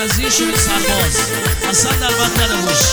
از این شده سرباز اصلا در بدتر موش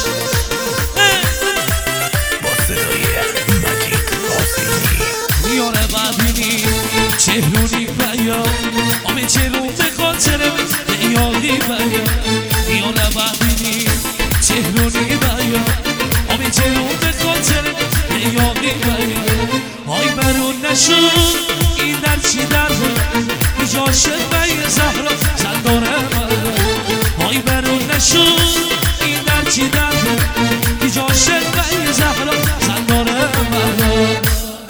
با صدای مجید قاسمی میاره بدینی چهرونی بیا آمه چهرون به خاطرم یادی بیا میاره بدینی چهرونی بیا آمه چهرون به خاطرم یادی بیا آی برون نشون این در چی درده ایجا شد بای زهرا زنداره من آی برون نشون این در چی درده ایجا شد بای زهرا زنداره من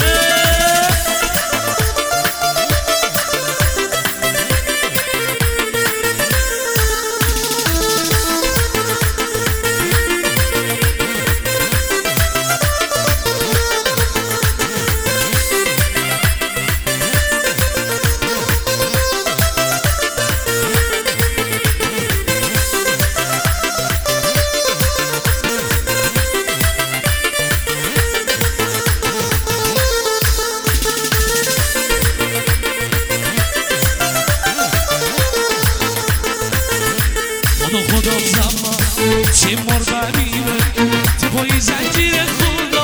خدا زمان چه مار بمیره تو پای زنجیر خدا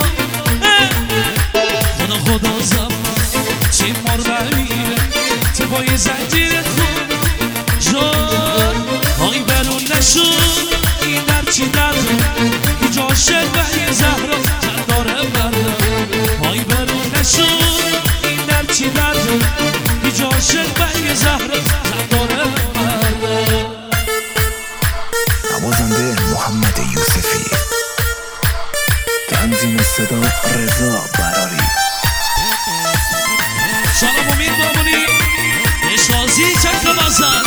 خدا زمان چه مار بمیره تو پای زنجیر خدا جان آی برون نشون این در چی درده که جاشه بای زهرا زنداره برده آی برون نشون این در چی درده که جاشه بای زهرا زنداره برده نوازنده محمد یوسفی تنظیم صدا رضا براری سلام امید بابونی اشازی چک بازن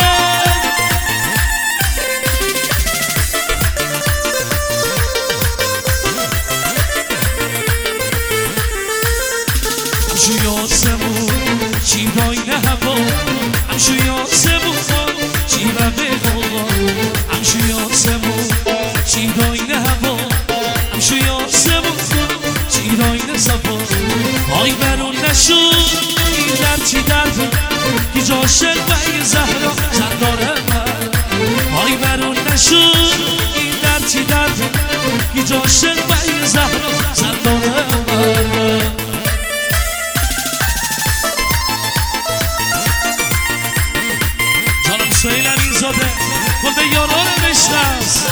همشو یاسمون چی باین هوا همشو یاسمون چی ببه غوا همشو یاسمون چی داین هوا همشو یاسمون چی داین صفا آی برون نشون این در چی درده که جاشق بای زهرا زنداره من آی برون نشون این در چی درده که جاشق بای زهرا زنداره من جانم سویل علی زاده خود به یاران بشنست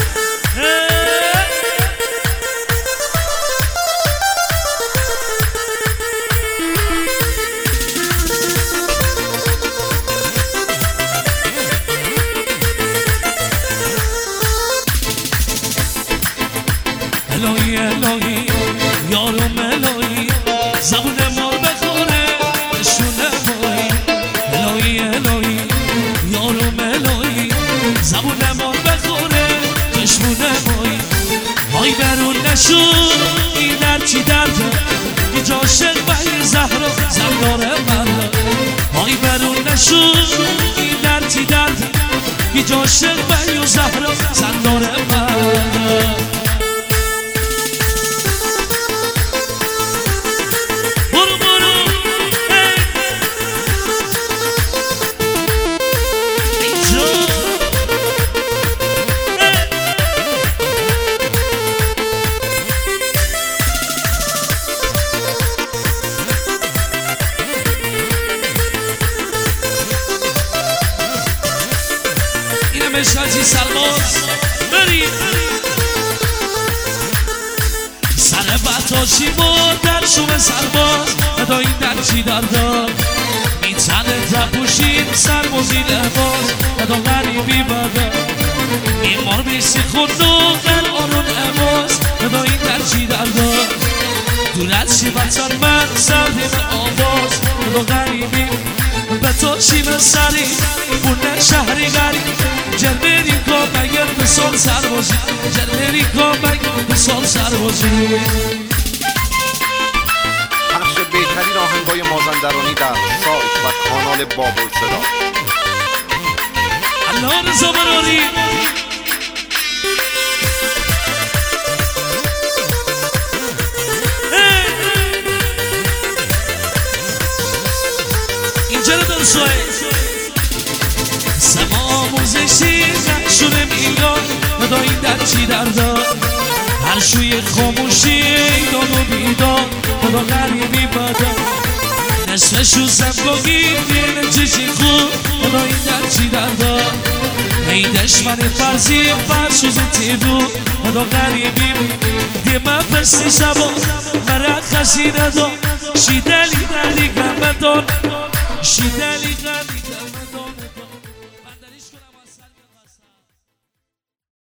الهی الهی یارم الهی زبون مار بخوره نشونه مایی الهی الهی یارم الهی زبون مار بخوره نشونه مایی آی برون نشون این در چی درده که جاشق بای زهرا زنداره برده آی برون نشون این در چی درده که جاشق بای زهرا زنداره برده مشاجی سرباز بریم سر بطاشی بود در شوم سرباز ادا این در چی دردار میتنه تپوشید سربازی لباز ادا غریبی بده ایمار بیسی خود و غل آرون اماز ادا این در چی دردار دور از چی بطار من سردیم آواز ادا غریبی به تو شیم سری بونه شهری غریب جرمری که بگر به سال سربازی جرمری که بگر به سال سربازی پخش بهترین آهنگای مازندرانی در سایت و کانال بابل صدا الله رضا براری اینجا رو در سوی سما آموزشی شده میدان ادا این در چی درداد هر شوی خاموشی داد و بیداد ادا غریبی بدن نصفشو زنباگی دینه چشی خوب ادا این در چی درداد ای دشمن فرزی فرسوز تیبو ادا غریبی دیمه پستی شبا مرد خسی نداد شیدلی دلی گمدان شیدلی دلی